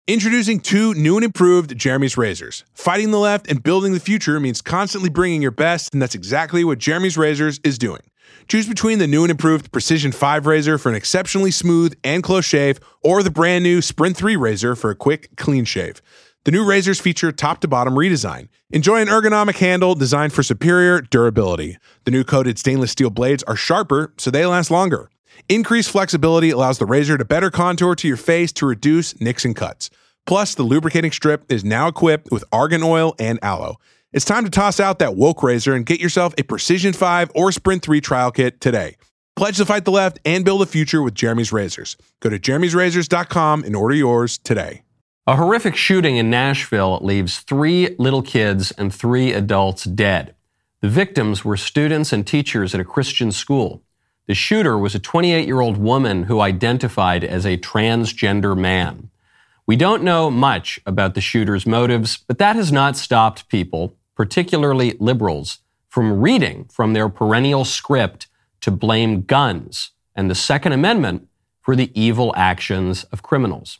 Introducing two new and improved Jeremy's razors. Fighting the left and building the future means constantly bringing your best, and that's exactly what Jeremy's Razors is doing. Choose between the new and improved Precision 5 razor for an exceptionally smooth and close shave, or the brand new Sprint 3 razor for a quick, clean shave. The new razors feature top-to-bottom redesign. Enjoy an ergonomic handle designed for superior durability. The new coated stainless steel blades are sharper, so they last longer. Increased flexibility allows the razor to better contour to your face to reduce nicks and cuts. Plus, the lubricating strip is now equipped with argan oil and aloe. It's time to toss out that woke razor and get yourself a Precision 5 or Sprint 3 trial kit today. Pledge to fight the left and build a future with Jeremy's Razors. Go to jeremy'srazors.com and order yours today. A horrific shooting in Nashville leaves 3 little kids and 3 adults dead. The victims were students and teachers at a Christian school. The shooter was a 28-year-old woman who identified as a transgender man. We don't know much about the shooter's motives, but that has not stopped people, particularly liberals, from reading from their perennial script to blame guns and the Second Amendment for the evil actions of criminals.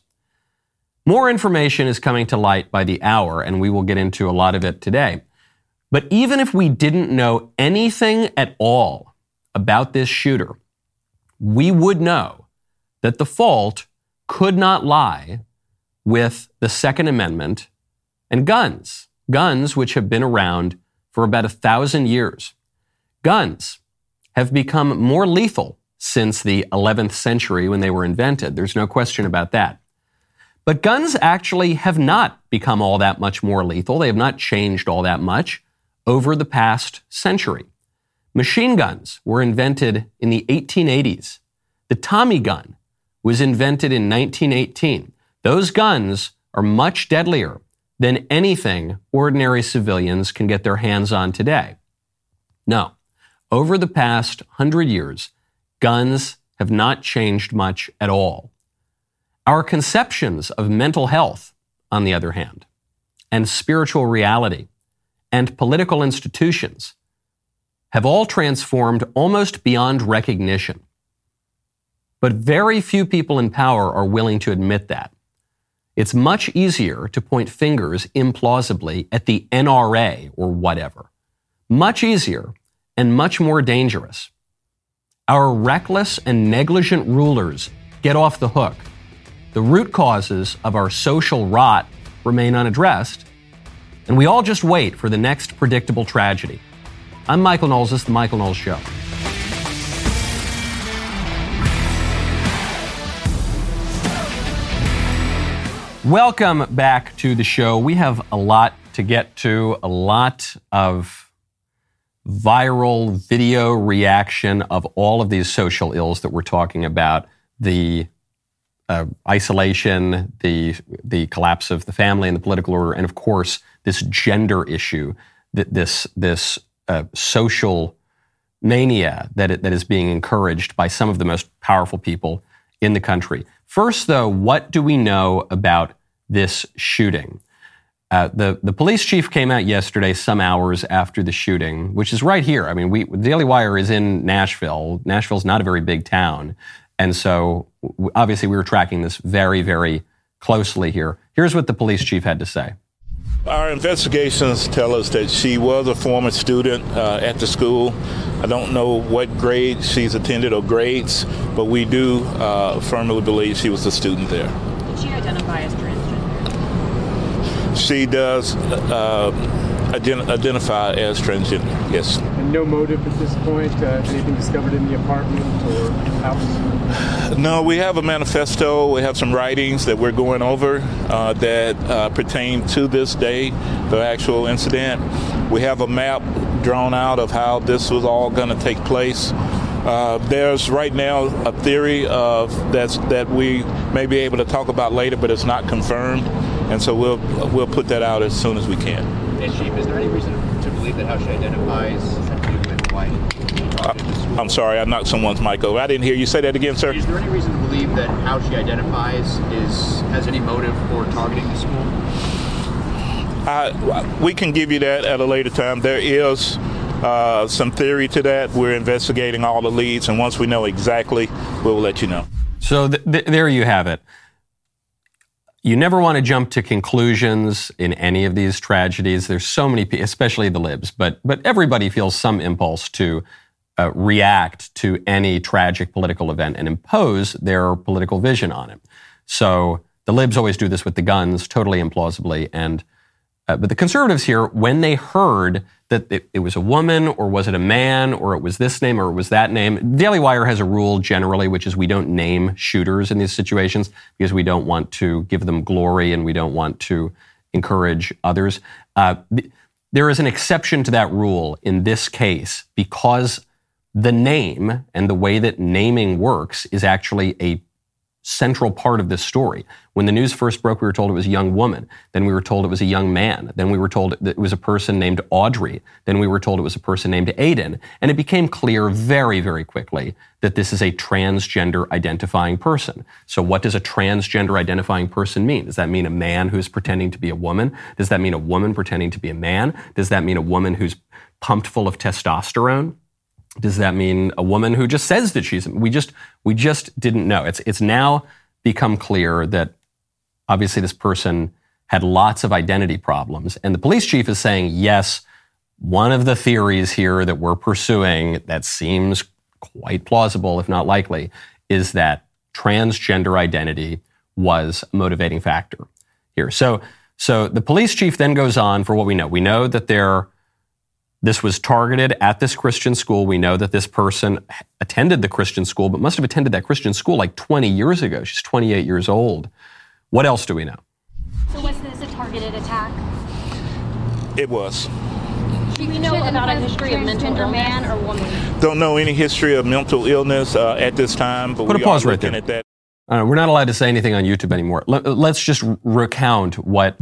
More information is coming to light by the hour, and we will get into a lot of it today. But even if we didn't know anything at all about this shooter, we would know that the fault could not lie with the Second Amendment and guns which have been around for about 1,000 years. Guns have become more lethal since the 11th century when they were invented. There's no question about that. But guns actually have not become all that much more lethal. They have not changed all that much over the past century. Machine guns were invented in the 1880s. The Tommy gun was invented in 1918. Those guns are much deadlier than anything ordinary civilians can get their hands on today. No, over the past 100 years, guns have not changed much at all. Our conceptions of mental health, on the other hand, and spiritual reality, and political institutions have all transformed almost beyond recognition. But very few people in power are willing to admit that. It's much easier to point fingers implausibly at the NRA or whatever. Much easier and much more dangerous. Our reckless and negligent rulers get off the hook. The root causes of our social rot remain unaddressed, and we all just wait for the next predictable tragedy. I'm Michael Knowles. This is The Michael Knowles Show. Welcome back to the show. We have a lot to get to, a lot of viral video reaction of all of these social ills that we're talking about, the isolation, the collapse of the family and the political order, and of course, this gender issue, this social mania that is being encouraged by some of the most powerful people in the country. First, though, what do we know about this shooting? The police chief came out yesterday, some hours after the shooting, which is right here. I mean, the Daily Wire is in Nashville. Nashville's not a very big town. And so, obviously, we were tracking this very, very closely here. Here's what the police chief had to say. Our investigations tell us that she was a former student at the school. I don't know what grade she's attended or grades, but we do firmly believe she was a student there. Did she identify as transgender? She does identify as transgender, yes. And no motive at this point? Anything discovered in the apartment or house? No, we have a manifesto. We have some writings that we're going over that pertain to this day, the actual incident. We have a map drawn out of how this was all going to take place. There's right now a theory of that we may be able to talk about later, but it's not confirmed, and so we'll put that out as soon as we can. Hey, Chief, is there any reason to believe that how she identifies with white? I'm sorry, I knocked someone's mic over. I didn't hear you. Say that again, sir. Is there any reason to believe that how she identifies has any motive for targeting the school? We can give you that at a later time. There is some theory to that. We're investigating all the leads, and once we know exactly, we'll let you know. So there you have it. You never want to jump to conclusions in any of these tragedies. There's so many people, especially the libs, but everybody feels some impulse to react to any tragic political event and impose their political vision on it. So the libs always do this with the guns, totally implausibly. And but the conservatives here, when they heard that it was a woman, or was it a man, or it was this name, or it was that name, Daily Wire has a rule generally, which is we don't name shooters in these situations because we don't want to give them glory and we don't want to encourage others. There is an exception to that rule in this case because the name and the way that naming works is actually a central part of this story. When the news first broke, we were told it was a young woman. Then we were told it was a young man. Then we were told that it was a person named Audrey. Then we were told it was a person named Aiden. And it became clear very, very quickly that this is a transgender identifying person. So what does a transgender identifying person mean? Does that mean a man who's pretending to be a woman? Does that mean a woman pretending to be a man? Does that mean a woman who's pumped full of testosterone? Does that mean a woman who just says that she's? We just didn't know. It's now become clear that obviously this person had lots of identity problems, and the police chief is saying, yes, one of the theories here that we're pursuing that seems quite plausible, if not likely, is that transgender identity was a motivating factor here. So the police chief then goes on for what we know. We know that this was targeted at this Christian school. We know that this person attended the Christian school, but must have attended that Christian school like 20 years ago. She's 28 years old. What else do we know? So was this a targeted attack? It was. Do we know about a history of mental illness? Man or woman? Don't know any history of mental illness at this time, but Put a pause right there. At that. We're not allowed to say anything on YouTube anymore. Let's just recount what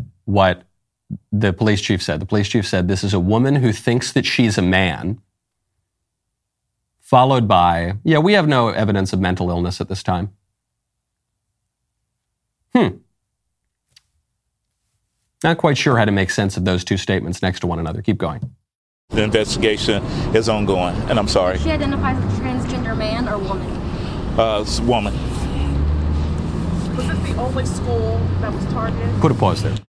the police chief said. The police chief said, this is a woman who thinks that she's a man, followed by, we have no evidence of mental illness at this time. Not quite sure how to make sense of those two statements next to one another. Keep going. The investigation is ongoing, and I'm sorry. She identifies as a transgender man or woman? Woman. Was this the only school that was targeted? Put a pause there.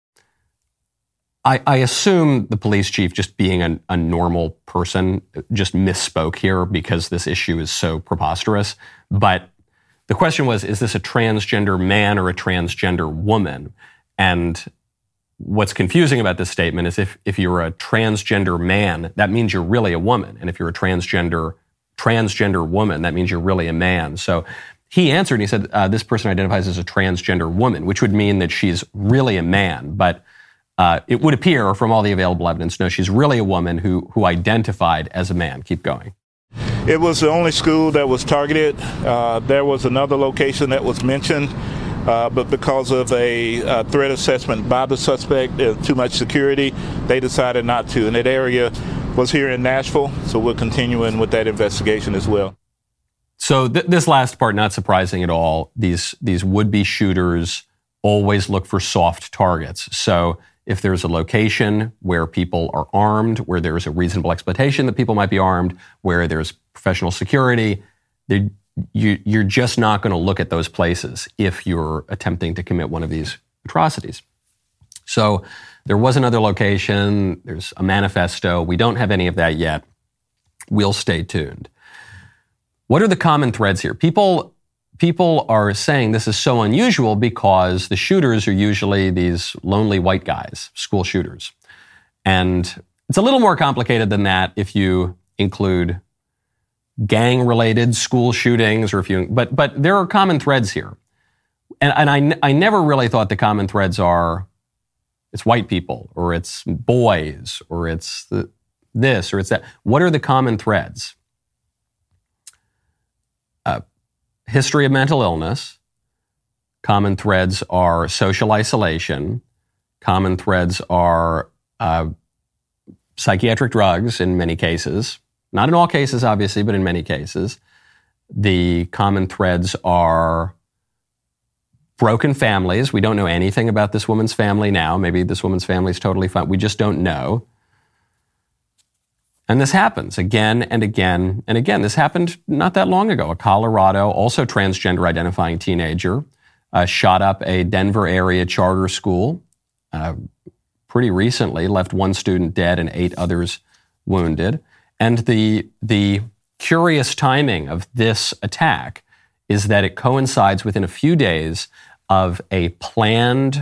I assume the police chief, just being a normal person, just misspoke here because this issue is so preposterous. But the question was, is this a transgender man or a transgender woman? And what's confusing about this statement is if you're a transgender man, that means you're really a woman. And if you're a transgender woman, that means you're really a man. So he answered and he said, this person identifies as a transgender woman, which would mean that she's really a man. But it would appear from all the available evidence, no, she's really a woman who identified as a man. Keep going. It was the only school that was targeted. There was another location that was mentioned, but because of a threat assessment by the suspect, too much security, they decided not to. And that area was here in Nashville, so we're continuing with that investigation as well. So this last part, not surprising at all. These would-be shooters always look for soft targets. So if there's a location where people are armed, where there's a reasonable expectation that people might be armed, where there's professional security, you're just not going to look at those places if you're attempting to commit one of these atrocities. So there was another location. There's a manifesto. We don't have any of that yet. We'll stay tuned. What are the common threads here? People are saying this is so unusual because the shooters are usually these lonely white guys, school shooters. And it's a little more complicated than that if you include gang-related school shootings, but there are common threads here. And I never really thought the common threads are it's white people, or it's boys, or it's this, or it's that. What are the common threads? History of mental illness. Common threads are social isolation. Common threads are psychiatric drugs in many cases. Not in all cases, obviously, but in many cases. The common threads are broken families. We don't know anything about this woman's family now. Maybe this woman's family is totally fine. We just don't know. And this happens again and again and again. This happened not that long ago. A Colorado, also transgender identifying teenager, shot up a Denver area charter school pretty recently, left one student dead and 8 others wounded. And the curious timing of this attack is that it coincides within a few days of a planned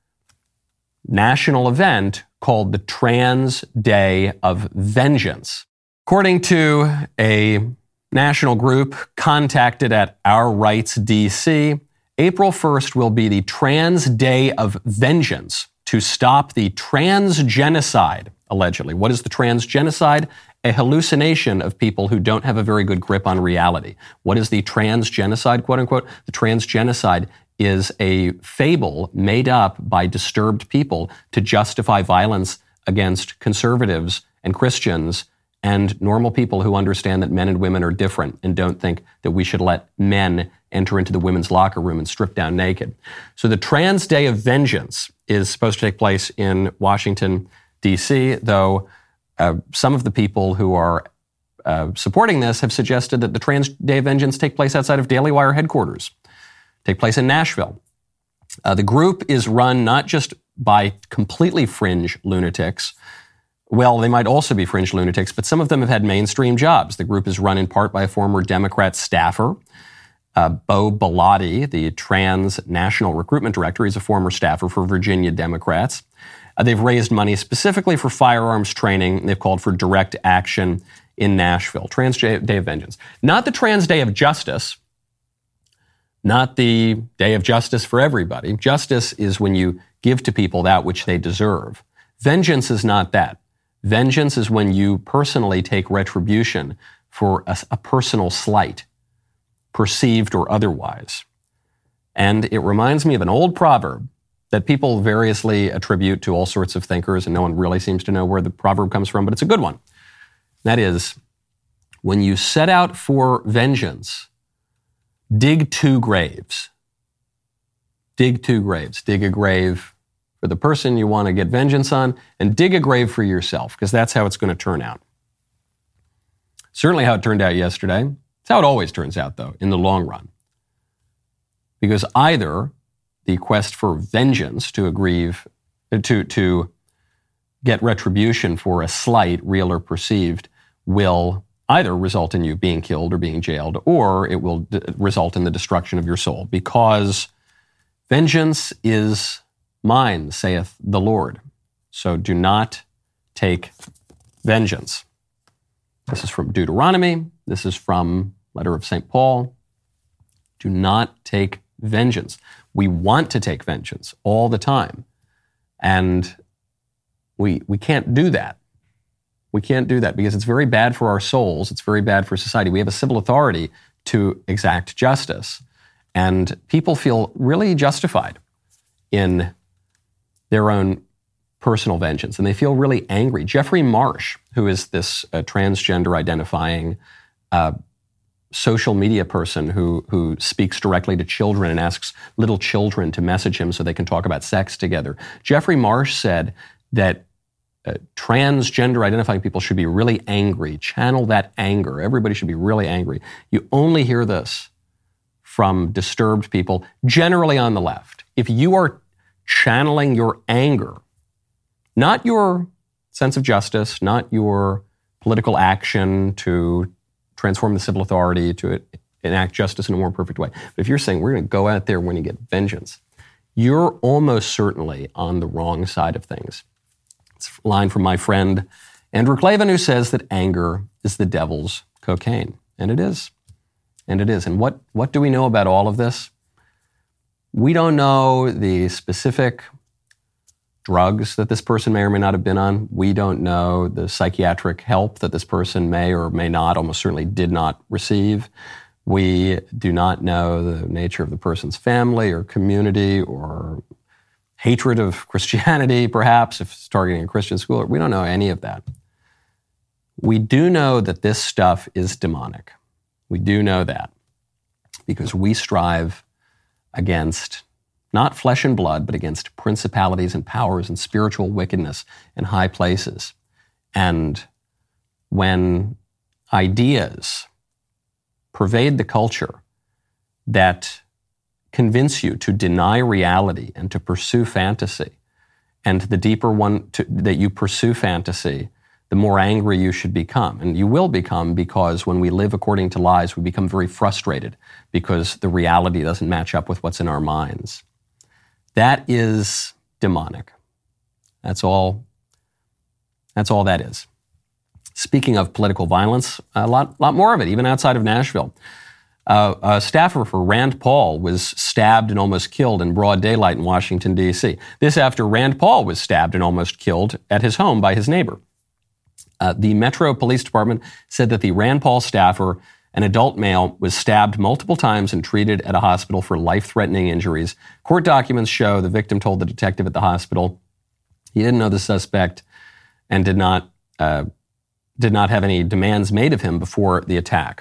national event called the Trans Day of Vengeance. According to a national group contacted at Our Rights DC, April 1st will be the Trans Day of Vengeance to stop the trans genocide, allegedly. What is the trans genocide? A hallucination of people who don't have a very good grip on reality. What is the trans genocide, quote unquote? The trans genocide is a fable made up by disturbed people to justify violence against conservatives and Christians and normal people who understand that men and women are different and don't think that we should let men enter into the women's locker room and strip down naked. So the Trans Day of Vengeance is supposed to take place in Washington, D.C., though some of the people who are supporting this have suggested that the Trans Day of Vengeance take place outside of Daily Wire headquarters, take place in Nashville. The group is run not just by completely fringe lunatics. Well, they might also be fringe lunatics, but some of them have had mainstream jobs. The group is run in part by a former Democrat staffer, Bo Bellotti, the trans national recruitment director. He's a former staffer for Virginia Democrats. They've raised money specifically for firearms training. They've called for direct action in Nashville. Trans Day of Vengeance. Not the Trans Day of Justice. Not the Day of Justice for everybody. Justice is when you give to people that which they deserve. Vengeance is not that. Vengeance is when you personally take retribution for a personal slight, perceived or otherwise. And it reminds me of an old proverb that people variously attribute to all sorts of thinkers, and no one really seems to know where the proverb comes from, but it's a good one. That is, when you set out for vengeance, dig 2 graves. Dig 2 graves. Dig a grave for the person you want to get vengeance on, and dig a grave for yourself, because that's how it's going to turn out. Certainly how it turned out yesterday. It's how it always turns out, though, in the long run. Because either the quest for vengeance to get retribution for a slight, real or perceived, will either result in you being killed or being jailed, or it will result in the destruction of your soul, because vengeance is mine, saith the Lord. So do not take vengeance. This is from Deuteronomy. This is from letter of St. Paul. Do not take vengeance. We want to take vengeance all the time. And we can't do that. We can't do that because it's very bad for our souls. It's very bad for society. We have a civil authority to exact justice. And people feel really justified in their own personal vengeance, and they feel really angry. Jeffrey Marsh, who is this transgender identifying social media person who speaks directly to children and asks little children to message him so they can talk about sex together. Jeffrey Marsh said that transgender identifying people should be really angry, channel that anger. Everybody should be really angry. You only hear this from disturbed people, generally on the left. If you are channeling your anger, not your sense of justice, not your political action to transform the civil authority to enact justice in a more perfect way. But if you're saying we're going to go out there, we're going to get vengeance, you're almost certainly on the wrong side of things. It's a line from my friend Andrew Klavan, who says that anger is the devil's cocaine. And it is. And it is. And what do we know about all of this? We don't know the specific drugs that this person may or may not have been on. We don't know the psychiatric help that this person may or may not, almost certainly did not receive. We do not know the nature of the person's family or community or hatred of Christianity, perhaps, if it's targeting a Christian school. We don't know any of that. We do know that this stuff is demonic. We do know that because we strive against not flesh and blood, but against principalities and powers and spiritual wickedness in high places. And when ideas pervade the culture that convince you to deny reality and to pursue fantasy. And the deeper that you pursue fantasy, the more angry you should become. And you will become, because when we live according to lies, we become very frustrated because the reality doesn't match up with what's in our minds. That is demonic. That's all that is. Speaking of political violence, a lot more of it, even outside of Nashville. A staffer for Rand Paul was stabbed and almost killed in broad daylight in Washington, D.C. This after Rand Paul was stabbed and almost killed at his home by his neighbor. The Metro Police Department said that the Rand Paul staffer, an adult male, was stabbed multiple times and treated at a hospital for life-threatening injuries. Court documents show the victim told the detective at the hospital he didn't know the suspect and did not have any demands made of him before the attack.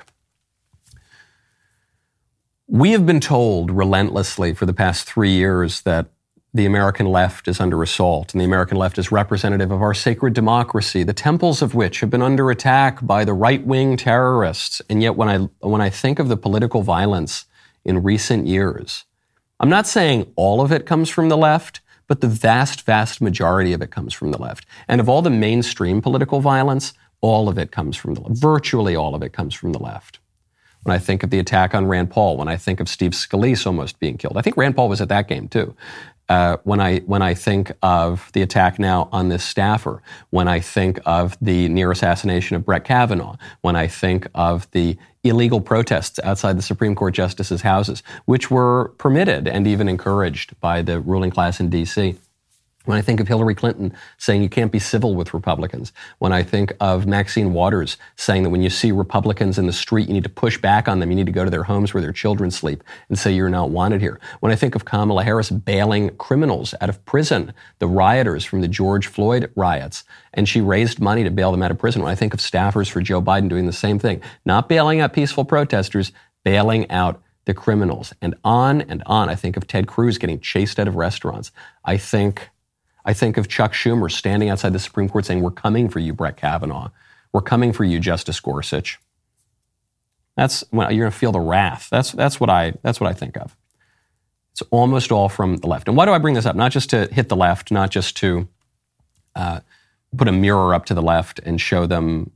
We have been told relentlessly for the past 3 years that the American left is under assault, and the American left is representative of our sacred democracy, the temples of which have been under attack by the right-wing terrorists. And yet when I think of the political violence in recent years, I'm not saying all of it comes from the left, but the vast, vast majority of it comes from the left. And of all the mainstream political violence, all of it comes from the left. Virtually all of it comes from the left. When I think of the attack on Rand Paul, when I think of Steve Scalise almost being killed, I think Rand Paul was at that game too. When I think of the attack now on this staffer, when I think of the near assassination of Brett Kavanaugh, when I think of the illegal protests outside the Supreme Court justices' houses, which were permitted and even encouraged by the ruling class in D.C., when I think of Hillary Clinton saying you can't be civil with Republicans, when I think of Maxine Waters saying that when you see Republicans in the street, you need to push back on them, you need to go to their homes where their children sleep and say you're not wanted here. When I think of Kamala Harris bailing criminals out of prison, the rioters from the George Floyd riots, and she raised money to bail them out of prison. When I think of staffers for Joe Biden doing the same thing, not bailing out peaceful protesters, bailing out the criminals, and on and on. I think of Ted Cruz getting chased out of restaurants. I think of Chuck Schumer standing outside the Supreme Court saying, "We're coming for you, Brett Kavanaugh. We're coming for you, Justice Gorsuch." That's when you're going to feel the wrath. That's what I think of. It's almost all from the left. And why do I bring this up? Not just to hit the left, not just to put a mirror up to the left and show them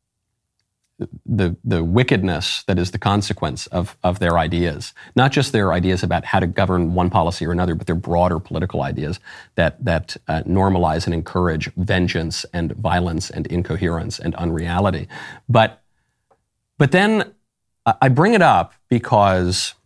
the wickedness that is the consequence of their ideas, not just their ideas about how to govern one policy or another, but their broader political ideas that normalize and encourage vengeance and violence and incoherence and unreality. But then I bring it up because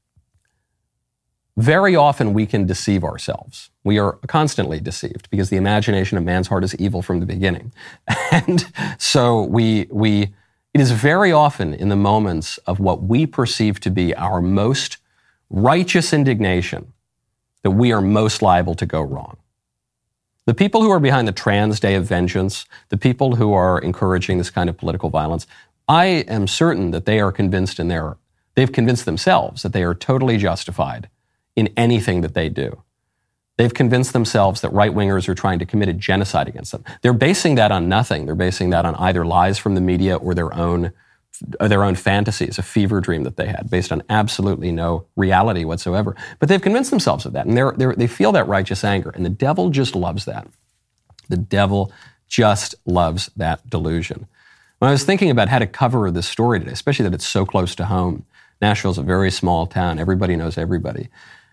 very often we can deceive ourselves. We are constantly deceived because the imagination of man's heart is evil from the beginning. And so it is very often in the moments of what we perceive to be our most righteous indignation that we are most liable to go wrong. The people who are behind the Trans Day of Vengeance, the people who are encouraging this kind of political violence, I am certain that they are convinced they've convinced themselves that they are totally justified in anything that they do. They've convinced themselves that right-wingers are trying to commit a genocide against them. They're basing that on nothing. They're basing that on either lies from the media or their own fantasies, a fever dream that they had, based on absolutely no reality whatsoever. But they've convinced themselves of that, and they feel that righteous anger, and the devil just loves that. The devil just loves that delusion. When I was thinking about how to cover this story today, especially that it's so close to home, Nashville's a very small town. Everybody knows everybody.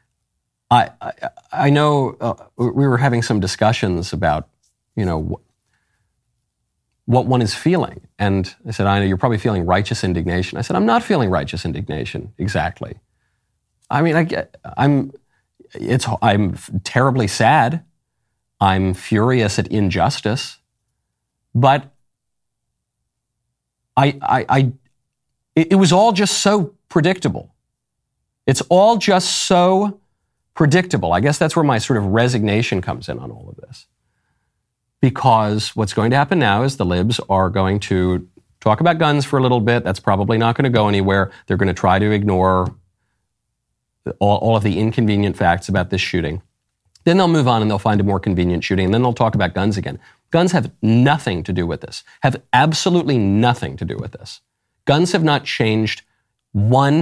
I know we were having some discussions about, what one is feeling. And I said, I know you're probably feeling righteous indignation. I said, I'm not feeling righteous indignation exactly. I mean, I'm terribly sad. I'm furious at injustice. But it was all just so predictable. It's all just so predictable. I guess that's where my sort of resignation comes in on all of this. Because what's going to happen now is the libs are going to talk about guns for a little bit. That's probably not going to go anywhere. They're going to try to ignore all of the inconvenient facts about this shooting. Then they'll move on and they'll find a more convenient shooting, and then they'll talk about guns again. Guns have nothing to do with this, have absolutely nothing to do with this. Guns have not changed one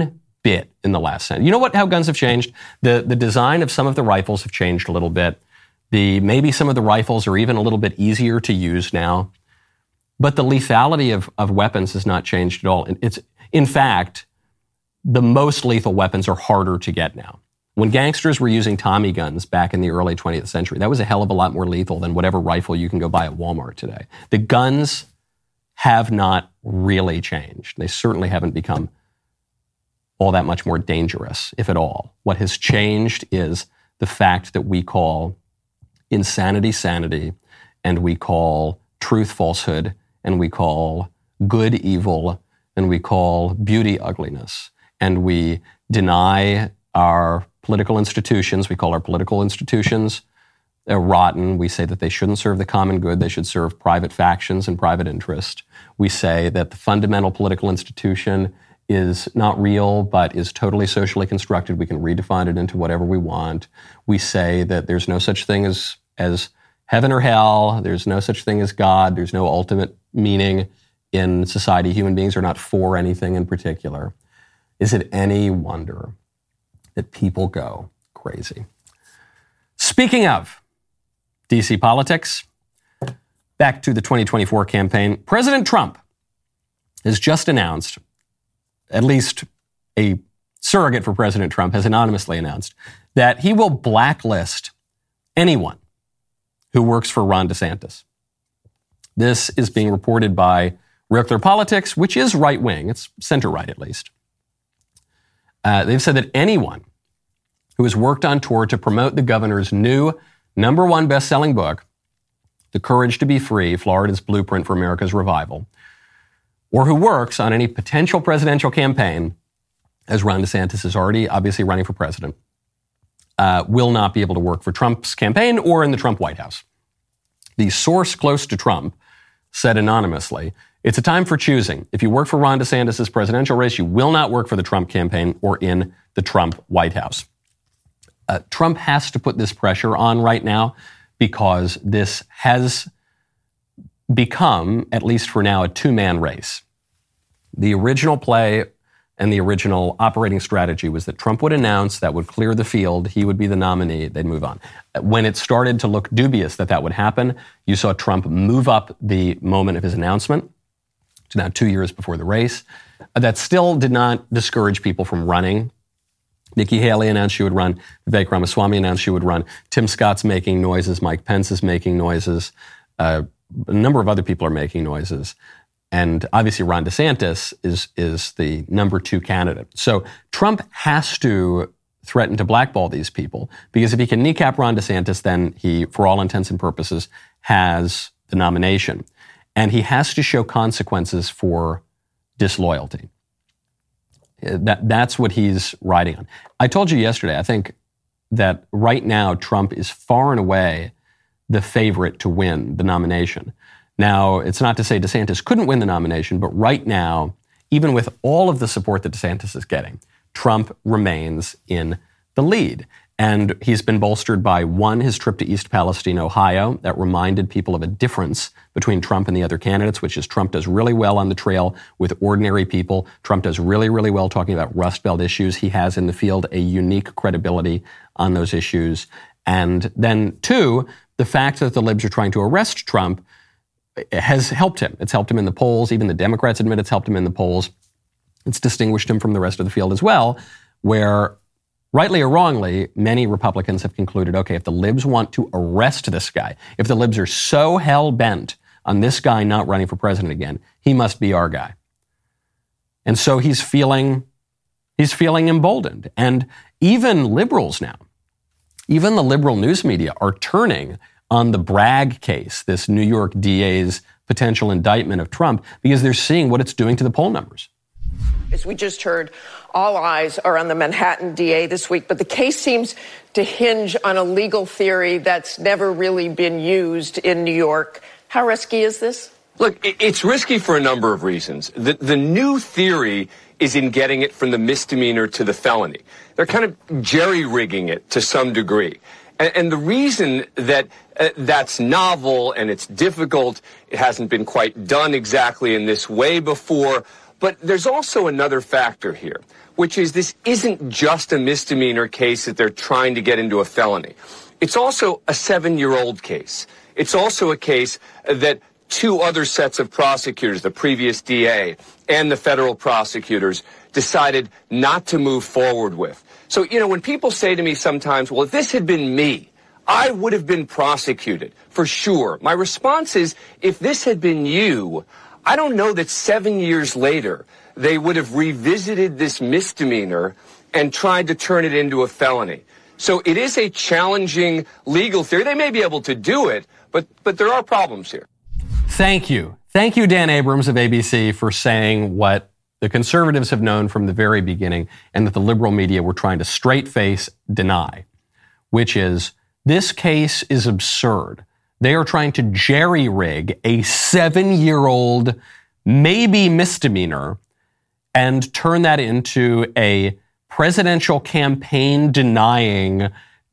bit in the last century. You know how guns have changed? The design of some of the rifles have changed a little bit. Maybe some of the rifles are even a little bit easier to use now. But the lethality of weapons has not changed at all. In fact, the most lethal weapons are harder to get now. When gangsters were using Tommy guns back in the early 20th century, that was a hell of a lot more lethal than whatever rifle you can go buy at Walmart today. The guns have not really changed. They certainly haven't become all that much more dangerous, if at all. What has changed is the fact that we call insanity sanity, and we call truth falsehood, and we call good evil, and we call beauty ugliness, and we deny our political institutions. We call our political institutions rotten. We say that they shouldn't serve the common good. They should serve private factions and private interest. We say that the fundamental political institution is not real, but is totally socially constructed. We can redefine it into whatever we want. We say that there's no such thing as heaven or hell. There's no such thing as God. There's no ultimate meaning in society. Human beings are not for anything in particular. Is it any wonder that people go crazy? Speaking of DC politics, back to the 2024 campaign, President Trump has just announced, at least a surrogate for President Trump has anonymously announced, that he will blacklist anyone who works for Ron DeSantis. This is being reported by Real Clear Politics, which is right-wing. It's center-right, at least. They've said that anyone who has worked on tour to promote the governor's new #1 best-selling book, The Courage to Be Free, Florida's Blueprint for America's Revival, or who works on any potential presidential campaign, as Ron DeSantis is already obviously running for president, will not be able to work for Trump's campaign or in the Trump White House. The source close to Trump said anonymously, "It's a time for choosing. If you work for Ron DeSantis' presidential race, you will not work for the Trump campaign or in the Trump White House." Trump has to put this pressure on right now because this has become, at least for now, a two-man race. The original play and the original operating strategy was that Trump would announce, that would clear the field, he would be the nominee, they'd move on. When it started to look dubious that would happen, you saw Trump move up the moment of his announcement to now 2 years before the race. That still did not discourage people from running. Nikki Haley announced she would run. Vivek Ramaswamy announced she would run. Tim Scott's making noises. Mike Pence is making noises. A number of other people are making noises. And obviously Ron DeSantis is the #2 candidate. So Trump has to threaten to blackball these people, because if he can kneecap Ron DeSantis, then he, for all intents and purposes, has the nomination. And he has to show consequences for disloyalty. That's what he's riding on. I told you yesterday, I think that right now Trump is far and away the favorite to win the nomination. Now, it's not to say DeSantis couldn't win the nomination, but right now, even with all of the support that DeSantis is getting, Trump remains in the lead. And he's been bolstered by, one, his trip to East Palestine, Ohio. That reminded people of a difference between Trump and the other candidates, which is Trump does really well on the trail with ordinary people. Trump does really, really well talking about Rust Belt issues. He has in the field a unique credibility on those issues. And then, two, the fact that the libs are trying to arrest Trump has helped him. It's helped him in the polls. Even the Democrats admit it's helped him in the polls. It's distinguished him from the rest of the field as well, where, rightly or wrongly, many Republicans have concluded, okay, if the libs want to arrest this guy, if the libs are so hell-bent on this guy not running for president again, he must be our guy. And so he's feeling emboldened. And even liberals now, even the liberal news media are turning on the Bragg case, this New York DA's potential indictment of Trump, because they're seeing what it's doing to the poll numbers. As we just heard, all eyes are on the Manhattan DA this week, but the case seems to hinge on a legal theory that's never really been used in New York. How risky is this? Look, it's risky for a number of reasons. The new theory is in getting it from the misdemeanor to the felony. They're kind of jerry-rigging it to some degree. And the reason that that's novel and it's difficult, it hasn't been quite done exactly in this way before, But there's also another factor here, which is this isn't just a misdemeanor case that they're trying to get into a felony. It's also a 7-year-old case. It's also a case that 2 other sets of prosecutors, the previous DA and the federal prosecutors, decided not to move forward with. So, when people say to me sometimes, well, if this had been me, I would have been prosecuted, for sure. My response is, if this had been you, I don't know that 7 years later they would have revisited this misdemeanor and tried to turn it into a felony. So it is a challenging legal theory. They may be able to do it, but there are problems here. Thank you. Thank you, Dan Abrams of ABC, for saying what the conservatives have known from the very beginning and that the liberal media were trying to straight-face deny, which is this case is absurd. They are trying to jerry-rig a 7-year-old, maybe misdemeanor, and turn that into a presidential campaign denying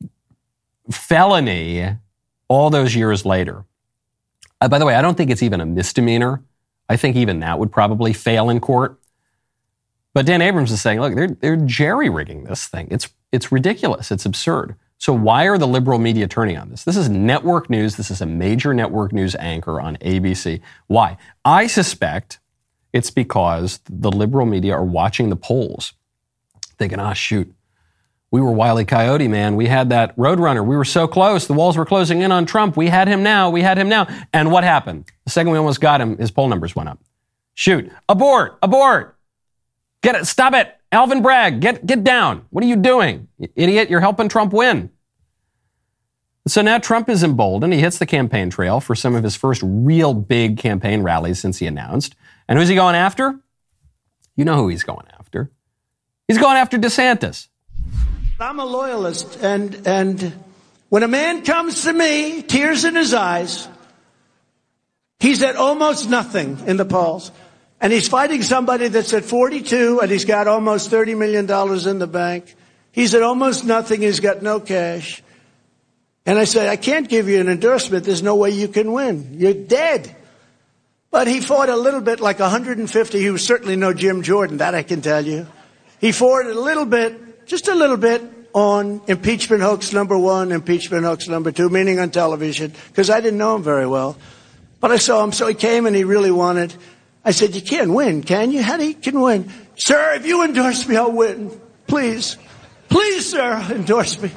felony all those years later. By the way, I don't think it's even a misdemeanor. I think even that would probably fail in court. But Dan Abrams is saying, look, they're jerry-rigging this thing. It's ridiculous. It's absurd. So why are the liberal media turning on this? This is network news. This is a major network news anchor on ABC. Why? I suspect it's because the liberal media are watching the polls, thinking, shoot, we were Wile E. Coyote, man. We had that Roadrunner. We were so close. The walls were closing in on Trump. We had him now. And what happened? The second we almost got him, his poll numbers went up. Shoot. Abort. Get it. Stop it. Alvin Bragg, get down. What are you doing? You idiot, you're helping Trump win. So now Trump is emboldened. He hits the campaign trail for some of his first real big campaign rallies since he announced. And who's he going after? You know who he's going after. He's going after DeSantis. I'm a loyalist, and when a man comes to me, tears in his eyes, he's at almost nothing in the polls. And he's fighting somebody that's at 42, and he's got almost $30 million in the bank. He's at almost nothing. He's got no cash. And I said, I can't give you an endorsement. There's no way you can win. You're dead. But he fought a little bit, like 150. He was certainly no Jim Jordan, that I can tell you. He fought a little bit, just a little bit, on impeachment hoax number 1, impeachment hoax number 2, meaning on television, because I didn't know him very well. But I saw him, so he came and he really wanted. I said, you can't win, can you? How do you can win? Sir, if you endorse me, I'll win. Please. Please, sir, endorse me.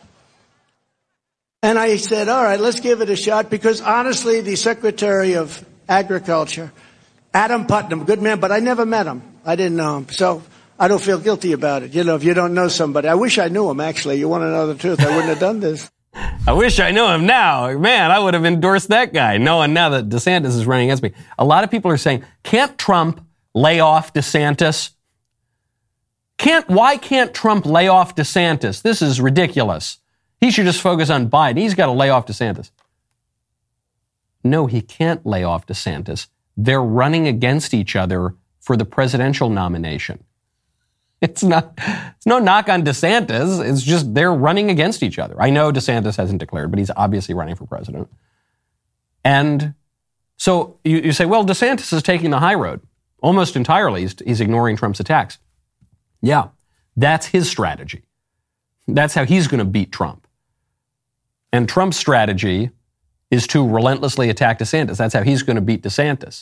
And I said, all right, let's give it a shot, because honestly, the Secretary of Agriculture, Adam Putnam, good man, but I never met him. I didn't know him. So I don't feel guilty about it. If you don't know somebody. I wish I knew him, actually. You want to know the truth? I wouldn't have done this. I wish I knew him now. Man, I would have endorsed that guy, knowing now that DeSantis is running against me. A lot of people are saying, can't Trump lay off DeSantis? Why can't Trump lay off DeSantis? This is ridiculous. He should just focus on Biden. He's got to lay off DeSantis. No, he can't lay off DeSantis. They're running against each other for the presidential nomination. It's no knock on DeSantis. It's just they're running against each other. I know DeSantis hasn't declared, but he's obviously running for president. And so you say, well, DeSantis is taking the high road. Almost entirely, he's ignoring Trump's attacks. Yeah, that's his strategy. That's how he's going to beat Trump. And Trump's strategy is to relentlessly attack DeSantis. That's how he's going to beat DeSantis.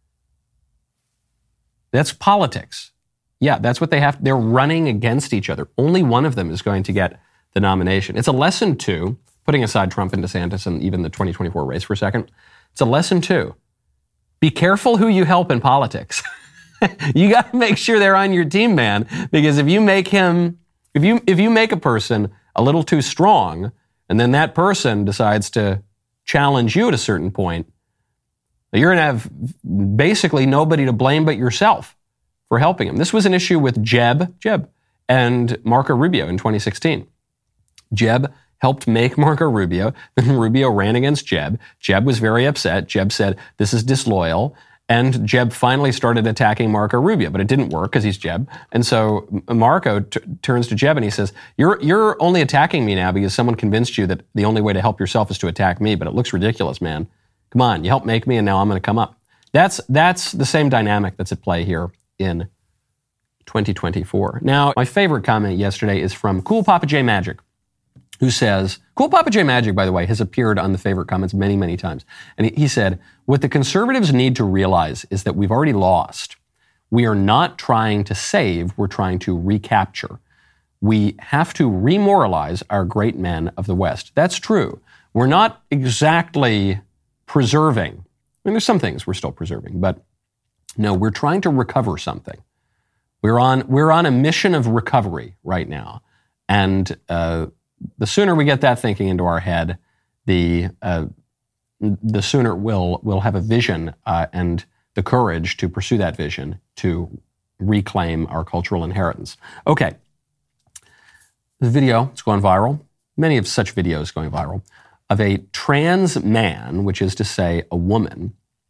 That's politics. Yeah, that's what they have. They're running against each other. Only one of them is going to get the nomination. It's a lesson too, putting aside Trump and DeSantis and even the 2024 race for a second. It's a lesson too. Be careful who you help in politics. You got to make sure they're on your team, man, because if you make a person a little too strong, and then that person decides to challenge you at a certain point, you're going to have basically nobody to blame but yourself for helping him. This was an issue with Jeb and Marco Rubio in 2016. Jeb helped make Marco Rubio. Then Rubio ran against Jeb. Jeb was very upset. Jeb said, this is disloyal. And Jeb finally started attacking Marco Rubio, but it didn't work because he's Jeb. And so Marco turns to Jeb and he says, you're only attacking me now because someone convinced you that the only way to help yourself is to attack me, but it looks ridiculous, man. Come on, you helped make me and now I'm going to come up. That's the same dynamic that's at play here in 2024. Now, my favorite comment yesterday is from Cool Papa J Magic, who says, Cool Papa J Magic, by the way, has appeared on the favorite comments many, many times. And he said, what the conservatives need to realize is that we've already lost. We are not trying to save, we're trying to recapture. We have to remoralize our great men of the West. That's true. We're not exactly preserving. I mean, there's some things we're still preserving, but no, we're trying to recover something. We're on a mission of recovery right now. And the sooner we get that thinking into our head, the sooner we'll have a vision and the courage to pursue that vision to reclaim our cultural inheritance. Okay. The video is going viral. Many of such videos going viral of a trans man, which is to say a woman,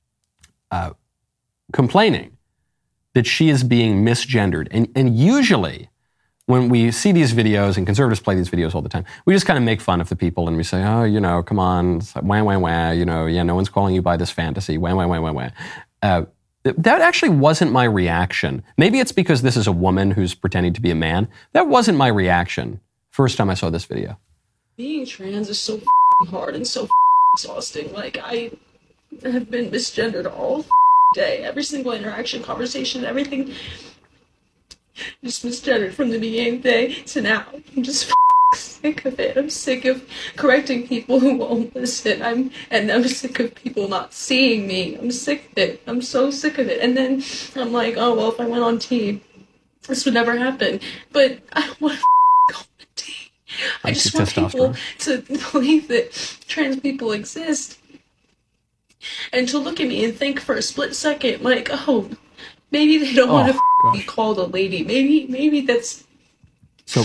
complaining that she is being misgendered. And usually when we see these videos, and conservatives play these videos all the time, we just kind of make fun of the people and we say, oh, you know, come on, wah, wah, wah, you know, yeah, no one's calling you by this fantasy, wah, wah, wah, wah, wah. That actually wasn't my reaction. Maybe it's because this is a woman who's pretending to be a man. That wasn't my reaction first time I saw this video. Being trans is so hard and so exhausting. Like, I have been misgendered all day. Every single interaction, conversation, everything. Just misgendered from the beginning of the day to now. I'm just sick of it. I'm sick of correcting people who won't listen. I'm sick of people not seeing me. I'm sick of it. I'm so sick of it. And then I'm like, oh, well, if I went on TV, this would never happen. But I don't want to go on TV. I just want people to believe that trans people exist. And to look at me and think for a split second, like, oh, maybe they don't want to be called a lady. Maybe that's... So...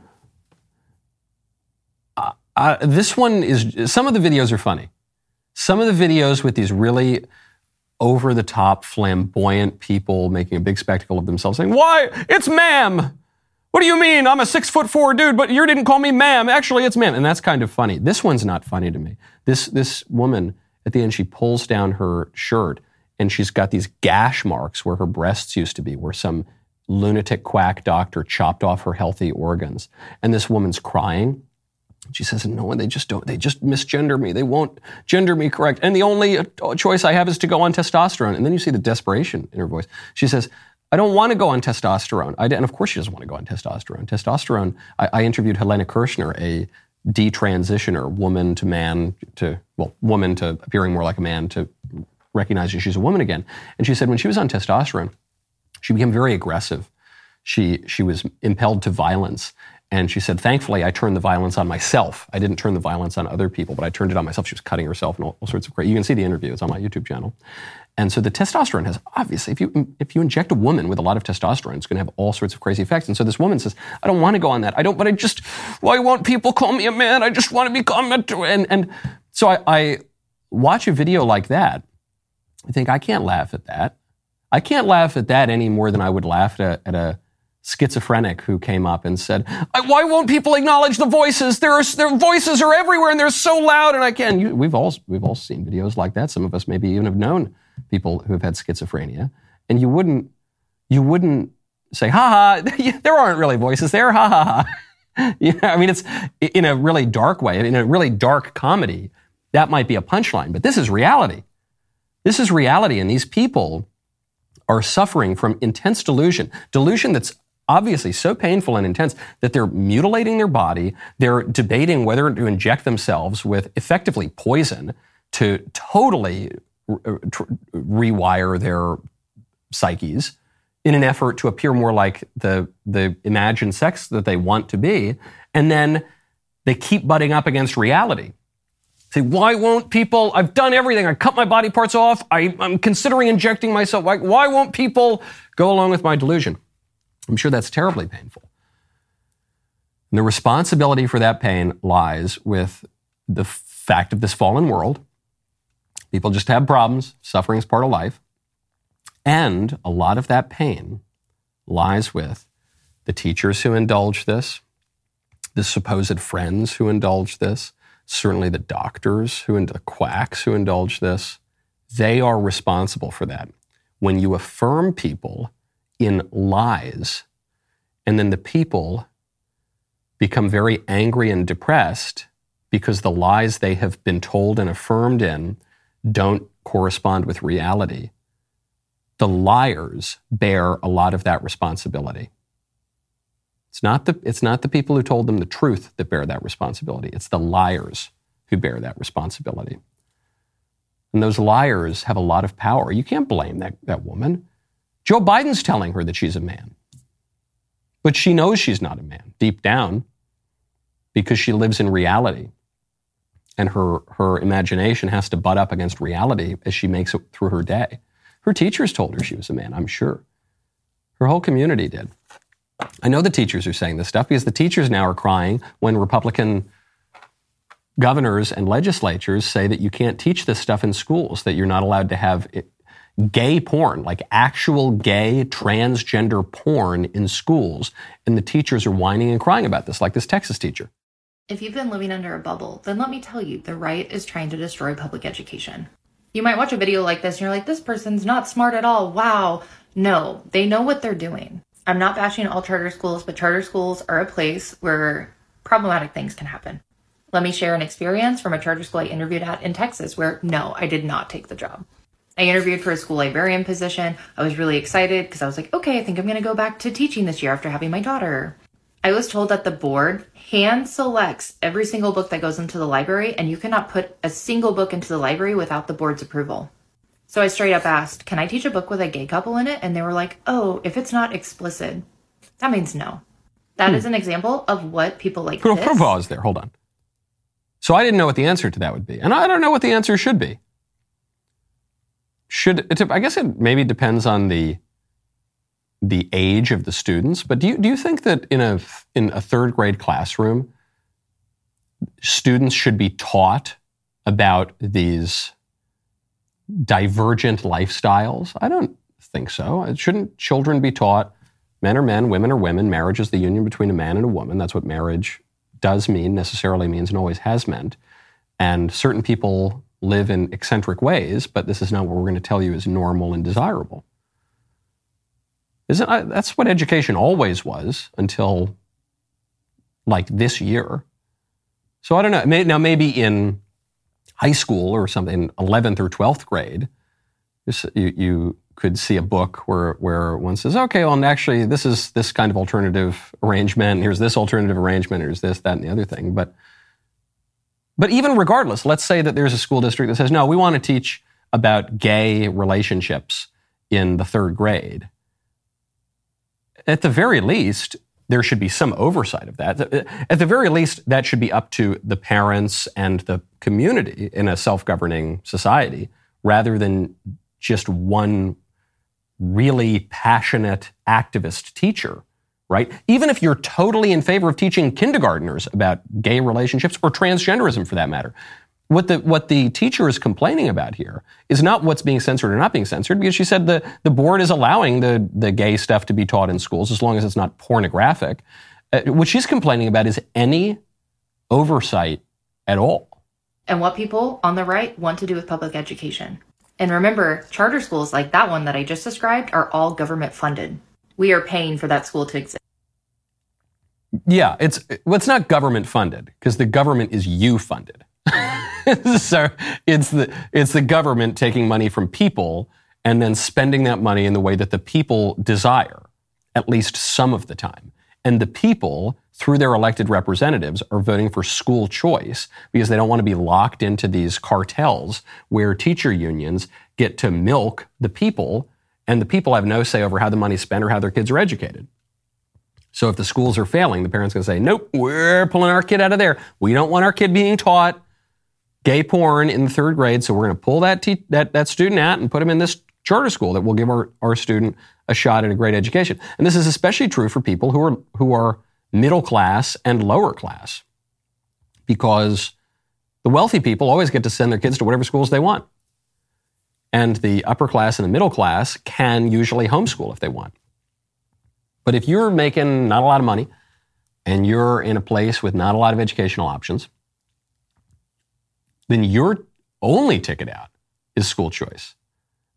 this one is, some of the videos are funny. Some of the videos with these really over-the-top, flamboyant people making a big spectacle of themselves saying, why? It's ma'am! What do you mean? I'm a 6'4" dude, but you didn't call me ma'am. Actually, it's ma'am. And that's kind of funny. This one's not funny to me. This woman, at the end, she pulls down her shirt and she's got these gash marks where her breasts used to be, where some lunatic quack doctor chopped off her healthy organs. And this woman's crying. She says, no, they just misgender me. They won't gender me correct. And the only choice I have is to go on testosterone. And then you see the desperation in her voice. She says, I don't want to go on testosterone. And of course she doesn't want to go on testosterone. Testosterone, I interviewed Helena Kirchner, a detransitioner, woman to appearing more like a man, to recognizing she's a woman again. And she said when she was on testosterone, she became very aggressive. She was impelled to violence. And she said, thankfully, I turned the violence on myself. I didn't turn the violence on other people, but I turned it on myself. She was cutting herself and all sorts of crazy. You can see the interview. It's on my YouTube channel. And so the testosterone has, obviously, if you inject a woman with a lot of testosterone, it's going to have all sorts of crazy effects. And so this woman says, I don't want to go on that. Why won't people call me a man? I just want to become a... And so I watch a video like that. I think, I can't laugh at that. I can't laugh at that any more than I would laugh at a schizophrenic who came up and said, why won't people acknowledge the voices? Their voices are everywhere and they're so loud and I can't. We've all seen videos like that. Some of us maybe even have known people who have had schizophrenia. And you wouldn't say, ha ha, there aren't really voices there, ha ha ha. You know, I mean, it's in a really dark way, in a really dark comedy, that might be a punchline, but this is reality. This is reality, and these people are suffering from intense delusion that's obviously so painful and intense that they're mutilating their body. They're debating whether to inject themselves with effectively poison to totally rewire their psyches in an effort to appear more like the imagined sex that they want to be. And then they keep butting up against reality. Say, why won't people, I've done everything, I cut my body parts off, I'm considering injecting myself, why won't people go along with my delusion? I'm sure that's terribly painful. And the responsibility for that pain lies with the fact of this fallen world. People just have problems, suffering is part of life. And a lot of that pain lies with the teachers who indulge this, the supposed friends who indulge this, certainly the doctors the quacks who indulge this. They are responsible for that. When you affirm people in lies, and then the people become very angry and depressed because the lies they have been told and affirmed in don't correspond with reality, the liars bear a lot of that responsibility. It's not the people who told them the truth that bear that responsibility. It's the liars who bear that responsibility. And those liars have a lot of power. You can't blame that woman. Joe Biden's telling her that she's a man. But she knows she's not a man deep down because she lives in reality. And her imagination has to butt up against reality as she makes it through her day. Her teachers told her she was a man, I'm sure. Her whole community did. I know the teachers are saying this stuff because the teachers now are crying when Republican governors and legislatures say that you can't teach this stuff in schools, that you're not allowed to have gay porn, like actual gay transgender porn in schools. And the teachers are whining and crying about this, like this Texas teacher. If you've been living under a bubble, then let me tell you, the right is trying to destroy public education. You might watch a video like this and you're like, this person's not smart at all. Wow. No, they know what they're doing. I'm not bashing all charter schools, but charter schools are a place where problematic things can happen. Let me share an experience from a charter school I interviewed at in Texas where, no, I did not take the job. I interviewed for a school librarian position. I was really excited because I was like, okay, I think I'm going to go back to teaching this year after having my daughter. I was told that the board hand selects every single book that goes into the library, and you cannot put a single book into the library without the board's approval. So I straight up asked, can I teach a book with a gay couple in it? And they were like, oh, if it's not explicit, that means no. That is an example of what people like this. Pause there, hold on. So I didn't know what the answer to that would be. And I don't know what the answer should be. I guess it maybe depends on the age of the students, but do you think that in a third grade classroom, students should be taught about these divergent lifestyles? I don't think so. Shouldn't children be taught men are men, women are women, marriage is the union between a man and a woman? That's what marriage does mean, necessarily means, and always has meant. And certain people live in eccentric ways, but this is not what we're going to tell you is normal and desirable. That's what education always was until like this year. So I don't know. Now maybe in high school or something, 11th or 12th grade, you could see a book where one says, okay, well, and actually this is this kind of alternative arrangement. Here's this alternative arrangement. Here's this, that, and the other thing. But even regardless, let's say that there's a school district that says, no, we want to teach about gay relationships in the third grade. At the very least, there should be some oversight of that. At the very least, that should be up to the parents and the community in a self-governing society, rather than just one really passionate activist teacher, right? Even if you're totally in favor of teaching kindergartners about gay relationships or transgenderism for that matter, what the teacher is complaining about here is not what's being censored or not being censored, because she said the board is allowing the gay stuff to be taught in schools as long as it's not pornographic. What she's complaining about is any oversight at all. And what people on the right want to do with public education. And remember, charter schools like that one that I just described are all government funded. We are paying for that school to exist. Yeah, it's not government funded because the government is you funded. So it's the government taking money from people and then spending that money in the way that the people desire, at least some of the time. And the people, through their elected representatives, are voting for school choice because they don't want to be locked into these cartels where teacher unions get to milk the people, and the people have no say over how the money's spent or how their kids are educated. So if the schools are failing, the parents can say, nope, we're pulling our kid out of there. We don't want our kid being taught gay porn in the third grade, so we're going to pull that student out and put him in this charter school that will give our student a shot at a great education. And this is especially true for people who are middle class and lower class, because the wealthy people always get to send their kids to whatever schools they want. And the upper class and the middle class can usually homeschool if they want. But if you're making not a lot of money and you're in a place with not a lot of educational options, then your only ticket out is school choice.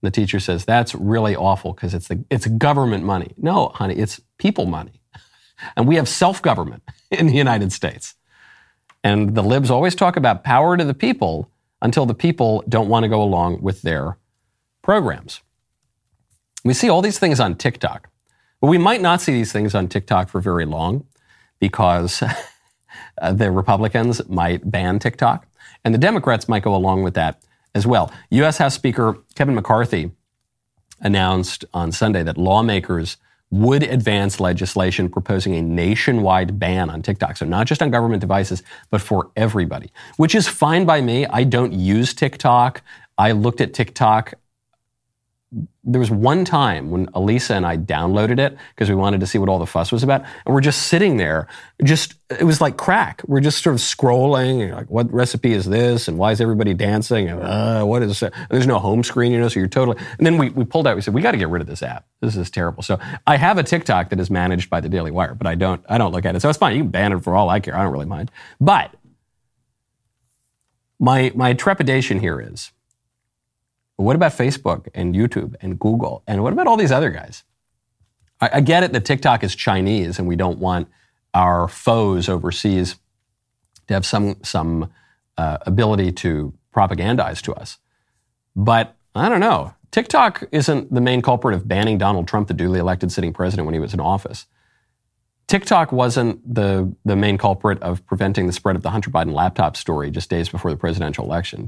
And the teacher says, that's really awful because it's government money. No, honey, it's people money. And we have self-government in the United States. And the libs always talk about power to the people until the people don't want to go along with their programs. We see all these things on TikTok, but we might not see these things on TikTok for very long because the Republicans might ban TikTok and the Democrats might go along with that as well. U.S. House Speaker Kevin McCarthy announced on Sunday that lawmakers would advance legislation proposing a nationwide ban on TikTok. So not just on government devices, but for everybody, which is fine by me. I don't use TikTok. I looked at TikTok. There was one time when Elisa and I downloaded it because we wanted to see what all the fuss was about. And we're just sitting there. It was like crack. We're just sort of scrolling. And like, what recipe is this? And why is everybody dancing? And what is it? And there's no home screen, so you're totally... And then we pulled out, we said, we got to get rid of this app. This is terrible. So I have a TikTok that is managed by the Daily Wire, but I don't look at it. So it's fine. You can ban it for all I care. I don't really mind. But my trepidation here is, what about Facebook and YouTube and Google? And what about all these other guys? I get it that TikTok is Chinese and we don't want our foes overseas to have some ability to propagandize to us. But I don't know. TikTok isn't the main culprit of banning Donald Trump, the duly elected sitting president, when he was in office. TikTok wasn't the main culprit of preventing the spread of the Hunter Biden laptop story just days before the presidential election.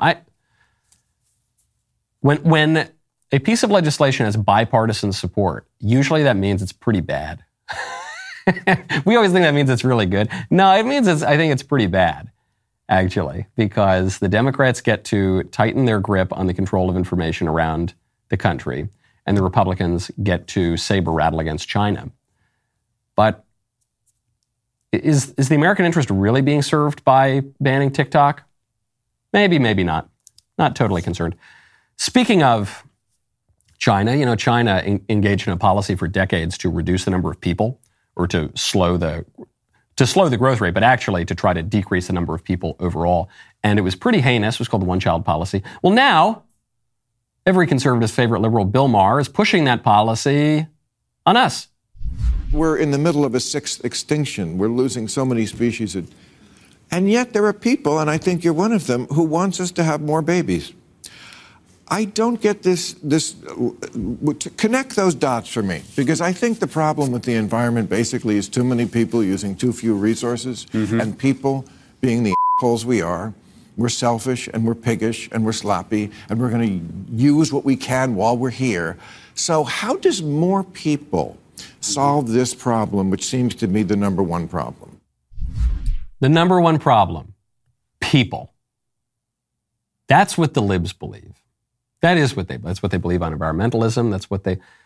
When a piece of legislation has bipartisan support, usually that means it's pretty bad. We always think that means it's really good. No, it means I think it's pretty bad, actually, because the Democrats get to tighten their grip on the control of information around the country, and the Republicans get to saber rattle against China. But is the American interest really being served by banning TikTok? Maybe, maybe not. Not totally concerned. Speaking of China, China engaged in a policy for decades to reduce the number of people, or to slow the growth rate, but actually to try to decrease the number of people overall. And it was pretty heinous. It was called the one-child policy. Well, now, every conservative's favorite liberal, Bill Maher, is pushing that policy on us. We're in the middle of a sixth extinction. We're losing so many species. And yet there are people, and I think you're one of them, who wants us to have more babies. I don't get this connect those dots for me, because I think the problem with the environment basically is too many people using too few resources, and people being the assholes we are. We're selfish and we're piggish and we're sloppy and we're going to use what we can while we're here. So how does more people solve this problem, which seems to be the number one problem? The number one problem, people. That's what the libs believe. That's what they believe on environmentalism. That's what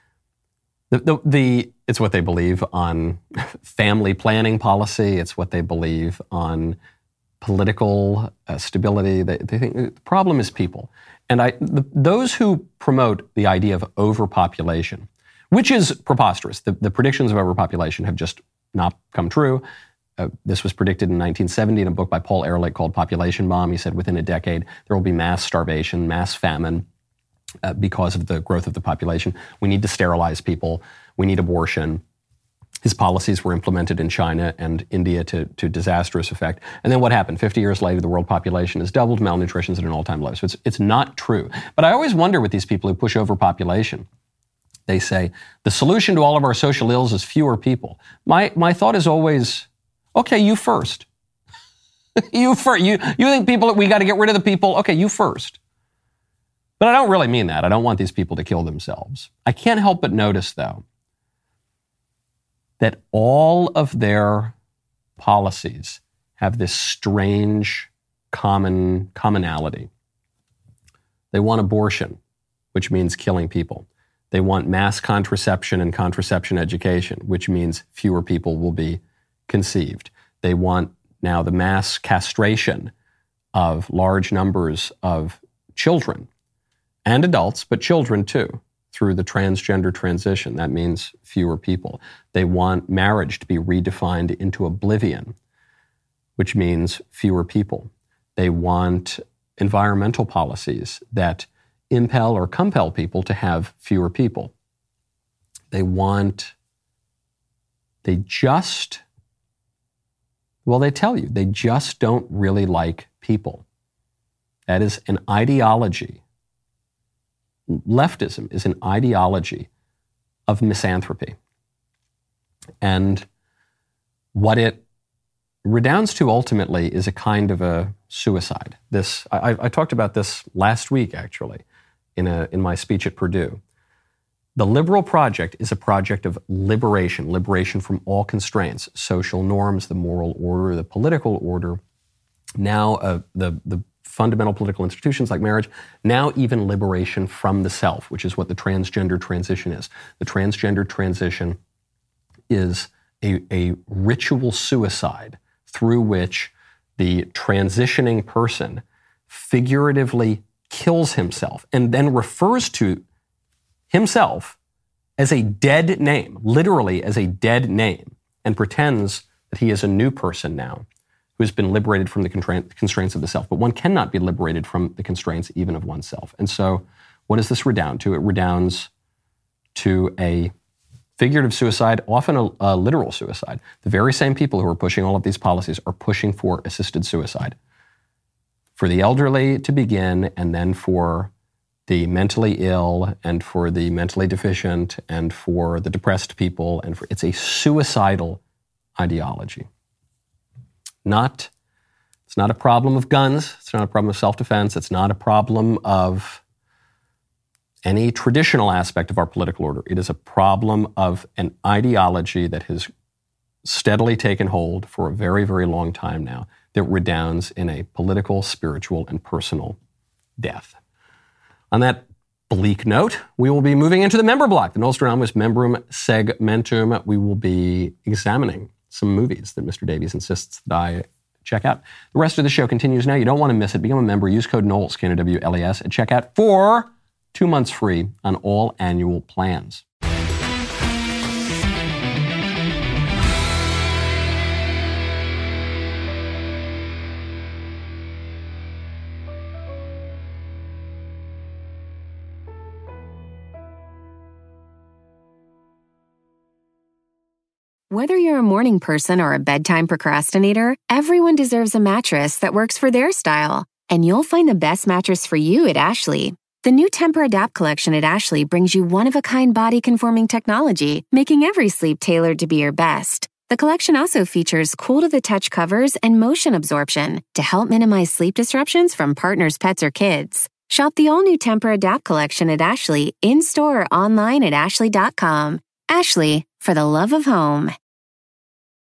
it's what they believe on family planning policy. It's what they believe on political stability. They think the problem is people. And those who promote the idea of overpopulation, which is preposterous. The predictions of overpopulation have just not come true. This was predicted in 1970 in a book by Paul Ehrlich called Population Bomb. He said within a decade there will be mass starvation, mass famine, because of the growth of the population. We need to sterilize people. We need abortion. His policies were implemented in China and India to disastrous effect. And then what happened? 50 years later, the world population has doubled. Malnutrition is at an all-time low. So it's not true. But I always wonder with these people who push overpopulation. They say, the solution to all of our social ills is fewer people. My thought is always, okay, you first. You think we got to get rid of the people? Okay, you first. But I don't really mean that. I don't want these people to kill themselves. I can't help but notice, though, that all of their policies have this strange commonality. They want abortion, which means killing people. They want mass contraception and contraception education, which means fewer people will be conceived. They want now the mass castration of large numbers of children and adults, but children too, through the transgender transition. That means fewer people. They want marriage to be redefined into oblivion, which means fewer people. They want environmental policies that impel or compel people to have fewer people. They tell you, they just don't really like people. That is an ideology. Leftism is an ideology of misanthropy. And what it redounds to ultimately is a kind of a suicide. I talked about this last week, actually, in my speech at Purdue. The liberal project is a project of liberation from all constraints, social norms, the moral order, the political order, now the fundamental political institutions like marriage, now even liberation from the self, which is what the transgender transition is. The transgender transition is a ritual suicide through which the transitioning person figuratively kills himself and then refers to himself as a dead name, literally as a dead name, and pretends that he is a new person now who has been liberated from the constraints of the self. But one cannot be liberated from the constraints even of oneself. And so what does this redound to? It redounds to a figurative suicide, often a literal suicide. The very same people who are pushing all of these policies are pushing for assisted suicide. For the elderly to begin, and then for the mentally ill, and for the mentally deficient, and for the depressed people, it's a suicidal ideology. It's not a problem of guns, it's not a problem of self-defense, it's not a problem of any traditional aspect of our political order. It is a problem of an ideology that has steadily taken hold for a very, very long time now, that redounds in a political, spiritual, and personal death. On that bleak note, we will be moving into the member block, the Nostradamus Membrum Segmentum. We will be examining some movies that Mr. Davies insists that I check out. The rest of the show continues now. You don't want to miss it. Become a member. Use code Knowles, KNOWLES, at checkout for 2 months free on all annual plans. Whether you're a morning person or a bedtime procrastinator, everyone deserves a mattress that works for their style. And you'll find the best mattress for you at Ashley. The new Tempur-Adapt collection at Ashley brings you one-of-a-kind body-conforming technology, making every sleep tailored to be your best. The collection also features cool-to-the-touch covers and motion absorption to help minimize sleep disruptions from partners, pets, or kids. Shop the all-new Tempur-Adapt collection at Ashley, in-store or online at ashley.com. Ashley, for the love of home.